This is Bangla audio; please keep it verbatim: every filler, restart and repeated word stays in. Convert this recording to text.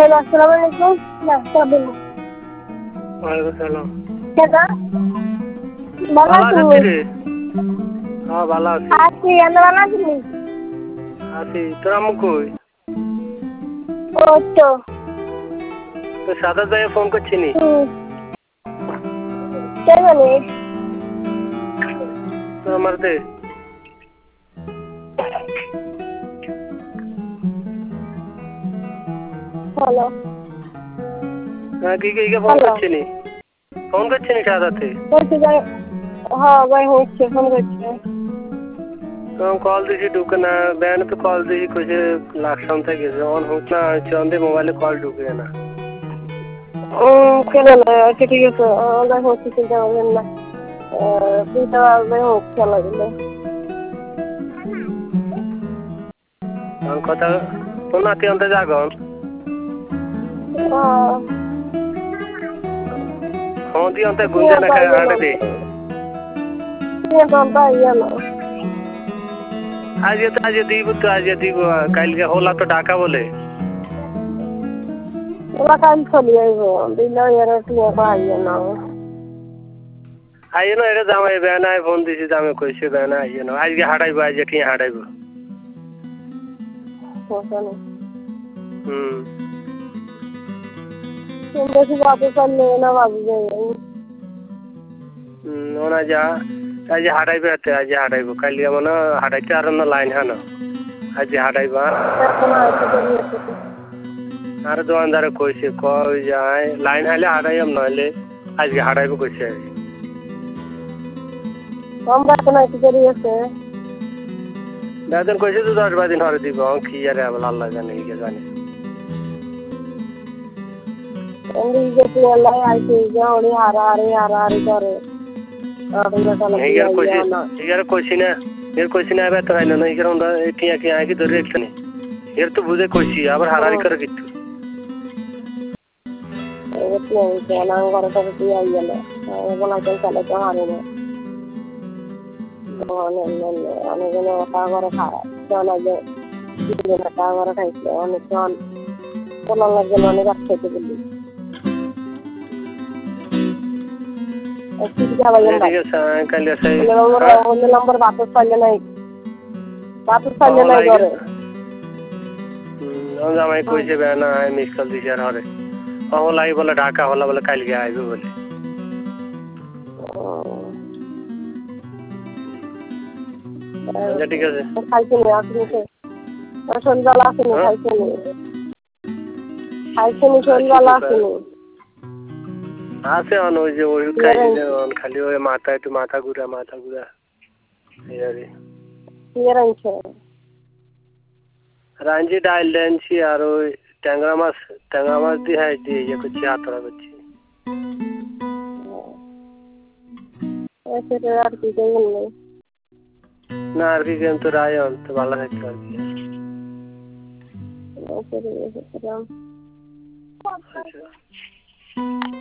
Assalamualaikum. Nah, sabar. Waalaikumsalam. Kata? ভালো Bala আছিস tu. রে? হ্যাঁ ভালো আছি। Aci, anda bala tu. আছি। তোর আম্মু কই? Oh, to. তোর সাদা জায়গায় ফোন করছি নি? Hmm. Kaya ni? তোর আমার দে। Hello. হ্যাঁ কি কি ফোন করছি নি? ফোন করছি নি সাদাতে? করছি ভাই। হ্যাঁ ভাই হচ্ছে ফোন করছে। তো কল দিছি ঢুকে না ব্যানে তো কল দিছি কইছে লাকসাম থেকে যখন হোক না চন্দে মোবাইলে কল ঢুকে না। ও কেন না আচ্ছা ঠিক আছে আমরা হচ্ছে চিন্তা করবেন না দুইটা বাজে হোক খেলা দিলে তখন কথা তোর নাতি অন্তে যাগন ফোন দিয়ে অন্তে গুঞ্জে না খায় আটে দে আজ তো আজ দিব তো আজ দিব কালকে হলা তো ঢাকা বলে ওলা কাল চলি আইব দিলে এর টিয়া পাইয়ে না আইয়ে না এটা জামাই বেনায় ফোন দিছি জামাই কইছে বেনা আইয়ে না আজকে হাঁটাইবো আজকে টিয়া হাঁটাইবো হুম বেশি বাবু চললে না বাবু যাই হুম ওনা যা আজ হাঁটাইবে হাতে আজ হাঁটাইবো কালকে মনে হাঁটাইতে আর না লাইন হানো আজ হাঁটাইবা আর দোকানদারে কইছে কই যায় লাইন হাইলে হাঁটাইম নইলে আজকে হাঁটাইবো কইছে কম বাত না কি করি আছে বেতন কইছে তো দশ বারো দিন হরে দিব কি আরে আল্লাহ জানে কি জানে এমনি যে আল্লাহ আইছে যে ওরে হারা হারে হারা হারে করে এর কইছি এর কইছি না এর কইছি না বেতন আইনো না এর onda টিয়া কি আগে ধরে রাখছনি এর তো বুঝে কইছি আবার হারারি করে কিচ্ছু এত না করে তো দিয়ে আইয়া না বলা চল চলে তো হারে না অনেক অনেক ওটা করে খারাপ জানা যে ওটা করে খাইছে অনেক জন বলা লাগে অনেক খেতে বলি ঠিক আছে কাল আছে অন্য নম্বর বাপস পাইলে নাই বাপস পাইলে নাই করে হুম জামাই কইছে বেনা মিস কল দিছে আর হরে হলাই বলে ঢাকা হলা বলে কালকে আইবে বলে ঠিক আছে খাইছে নি আপনি সন্ধ্যাবেলা আসেনি খাইছে নি খাইছে নি সন্ধ্যাবেলা আসেনি আছে অন ওই যে ওই খাইছে খালি ওই মাথা একটু মাথা ঘুরা মাথা ঘুরা এই আরে রাঁধছে রাঞ্জি ডাইল দেনছি আর ওই ট্যাংরা মাছ ট্যাংরা মাছ দিয়ে হ্যাঁ দিয়ে ইয়ে করছি আতরা করছি আর কি করবেন না আর কি কিন্তু রায়ন তো ভালো থাকতে আর কি